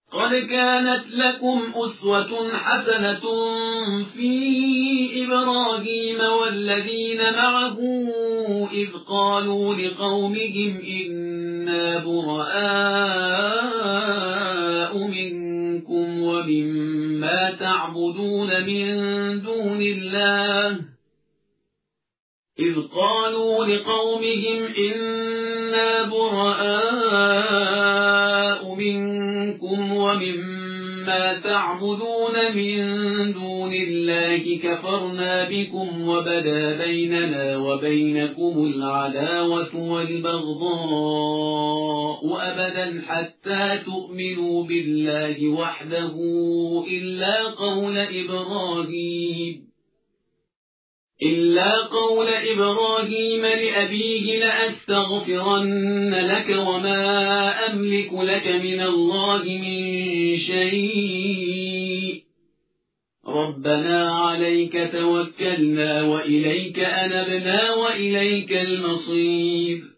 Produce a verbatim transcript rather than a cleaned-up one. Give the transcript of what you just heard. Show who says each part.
Speaker 1: قد كانت لكم أسوة حسنة في إبراهيم والذين معه إذ قالوا لقومهم إنا براء منكم ومما تعبدون من دون الله إذ قالوا لقومهم إنا براء منكم ومما تعبدون من دون الله كفرنا بكم وبدا بيننا وبينكم العداوة والبغضاء أبدا حتى تؤمنوا بالله وحده إلا قول إبراهيم إلا قول إبراهيم لأبيه لأستغفرن لك وما أملك لك من الله من شيء ربنا عليك توكلنا وإليك أنبنا وإليك المصير